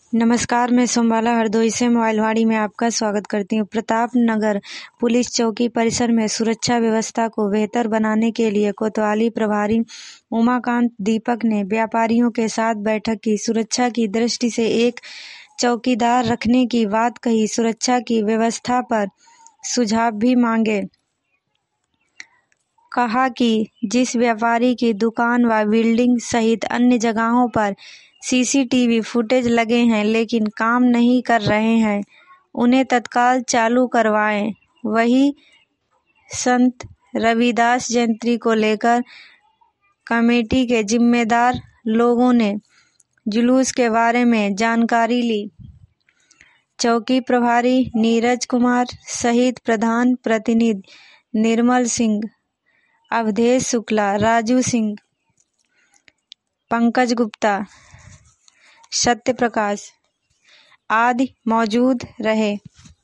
नमस्कार, मैं सोमबाला हरदोई से मोबाइलवाड़ी में आपका स्वागत करती हूँ। प्रताप नगर पुलिस चौकी परिसर में सुरक्षा व्यवस्था को बेहतर बनाने के लिए कोतवाली प्रभारी उमाकांत दीपक ने व्यापारियों के साथ बैठक की। सुरक्षा की दृष्टि से एक चौकीदार रखने की बात कही। सुरक्षा की व्यवस्था पर सुझाव भी मांगे। कहा कि जिस व्यापारी की दुकान व बिल्डिंग सहित अन्य जगहों पर सीसीटीवी फुटेज लगे हैं लेकिन काम नहीं कर रहे हैं, उन्हें तत्काल चालू करवाएं। वहीं संत रविदास जयंती को लेकर कमेटी के जिम्मेदार लोगों ने जुलूस के बारे में जानकारी ली। चौकी प्रभारी नीरज कुमार सहित प्रधान प्रतिनिधि निर्मल सिंह, अवधेश शुक्ला, राजू सिंह, पंकज गुप्ता, सत्य प्रकाश आदि मौजूद रहे।